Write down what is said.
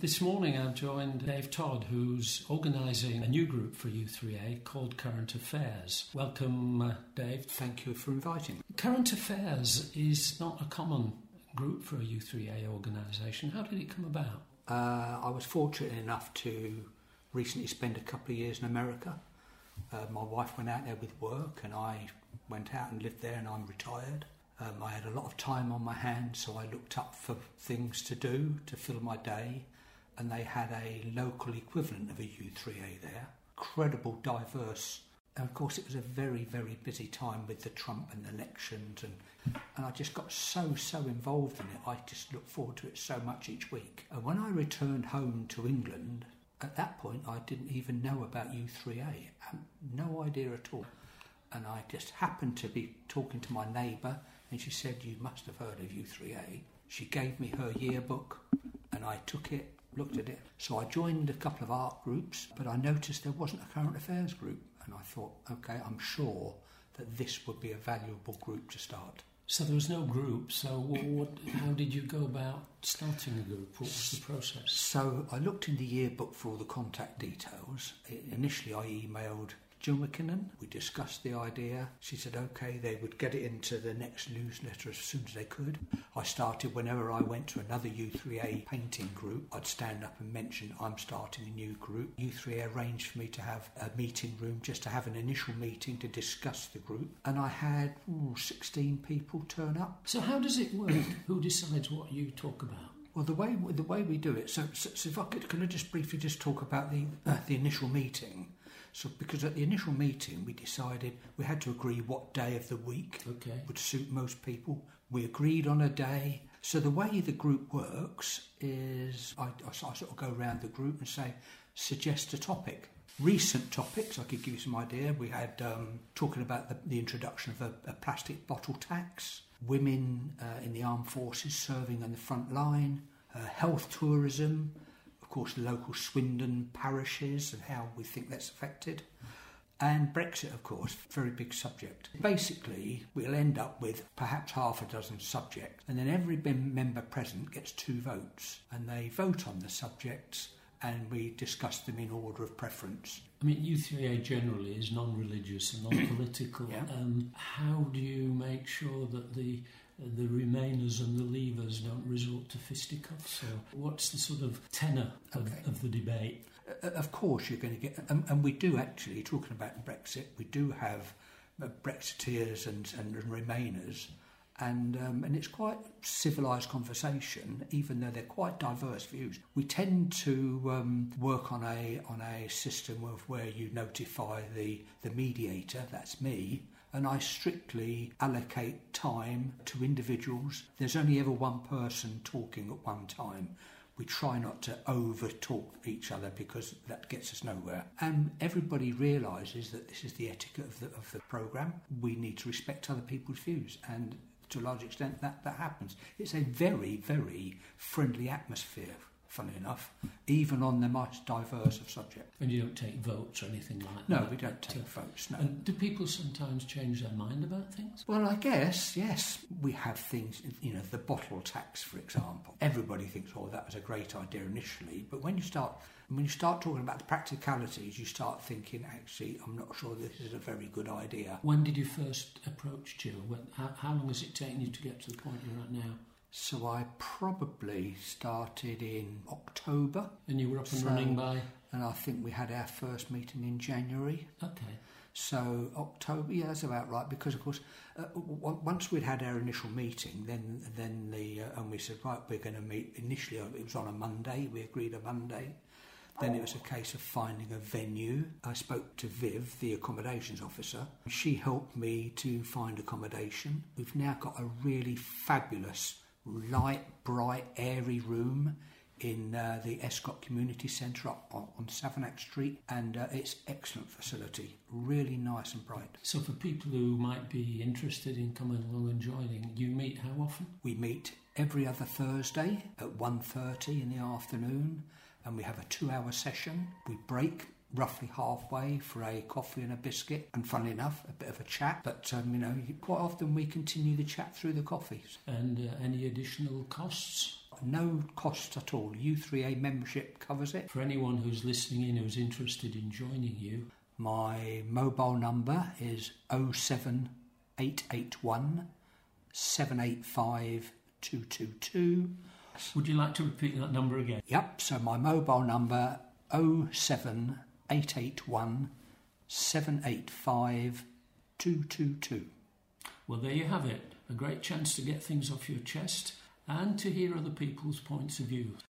This morning I've joined Dave Todd, who's organising a new group for U3A called Current Affairs. Welcome, Dave. Thank you for inviting me. Current Affairs is not a common group for a U3A organisation. How did it come about? I was fortunate enough to recently spend a couple of years in America. My wife went out there with work and I went out and lived there, and I'm retired. I had a lot of time on my hands, so I looked up for things to do to fill my day, and they had a local equivalent of a U3A there. Incredible, diverse. And of course it was a very, very busy time with the Trump and elections, and I just got so involved in it. I just looked forward to it so much each week. And when I returned home to England, at that point I didn't even know about U3A. I had no idea at all. And I just happened to be talking to my neighbour, and she said, "You must have heard of U3A." She gave me her yearbook, and I took it, looked at it. So I joined a couple of art groups, but I noticed there wasn't a current affairs group. And I thought, OK, I'm sure that this would be a valuable group to start. So there was no group, so how did you go about starting a group? What was the process? So I looked in the yearbook for all the contact details. Initially I emailed Jill McKinnon. We discussed the idea. She said OK, they would get it into the next newsletter as soon as they could. I started, whenever I went to another U3A painting group, I'd stand up and mention I'm starting a new group. U3A arranged for me to have a meeting room, just to have an initial meeting to discuss the group, and I had 16 people turn up. So how does it work? Who decides what you talk about? Well, the way we do it. So if I could, can I just briefly talk about the initial meeting? So, because at the initial meeting we decided we had to agree what day of the week would suit most people. We agreed on a day. So the way the group works is I sort of go around the group and say, suggest a topic. Recent topics, I could give you some idea. We had talking about the introduction of a plastic bottle tax, women in the armed forces serving on the front line, health tourism, of course, the local Swindon parishes and how we think that's affected, and Brexit, of course, very big subject. Basically, we'll end up with perhaps half a dozen subjects, and then every member present gets 2 votes, and they vote on the subjects, and we discuss them in order of preference. I mean, U3A generally is non-religious and non-political. Yeah. How do you make sure that the Remainers and the Leavers don't resort to fisticuffs? So what's the sort of tenor of the debate? Of course you're going to get, and we do actually, talking about Brexit, we do have Brexiteers and Remainers, and it's quite civilised conversation, even though they're quite diverse views. We tend to work on a system of where you notify the mediator, that's me, and I strictly allocate time to individuals. There's only ever one person talking at one time. We try not to over-talk each other because that gets us nowhere. And everybody realises that this is the etiquette of the programme. We need to respect other people's views, and to a large extent that happens. It's a very, very friendly atmosphere, funnily enough, even on the most diverse of subjects. And you don't take votes or anything like that? No, we don't take votes, no. And do people sometimes change their mind about things? Well, I guess, yes. We have things, the bottle tax, for example. Everybody thinks, oh, that was a great idea initially, but when you start talking about the practicalities, you start thinking, actually, I'm not sure this is a very good idea. When did you first approach Jill? How long has it taken you to get to the point you're at now? So I probably started in October. And you were up and running by? And I think we had our first meeting in January. Okay. So October, yeah, that's about right. Because of course, once we'd had our initial meeting, then and we said, right, we're going to meet. Initially, it was on a Monday. We agreed a Monday. Then it was a case of finding a venue. I spoke to Viv, the accommodations officer. She helped me to find accommodation. We've now got a really fabulous, light, bright, airy room in the Escott Community Centre up on Savanack Street, and it's excellent facility, really nice and bright. So for people who might be interested in coming along and joining, you meet how often? We meet every other Thursday at 1:30 in the afternoon, and we have a 2-hour session. We break roughly halfway for a coffee and a biscuit, and funnily enough, a bit of a chat. But, quite often we continue the chat through the coffees. And any additional costs? No cost at all. U3A membership covers it. For anyone who's listening in who's interested in joining you, my mobile number is 07881 785 222. Would you like to repeat that number again? Yep, so my mobile number 07881 785 222. Well, there you have it. A great chance to get things off your chest and to hear other people's points of view.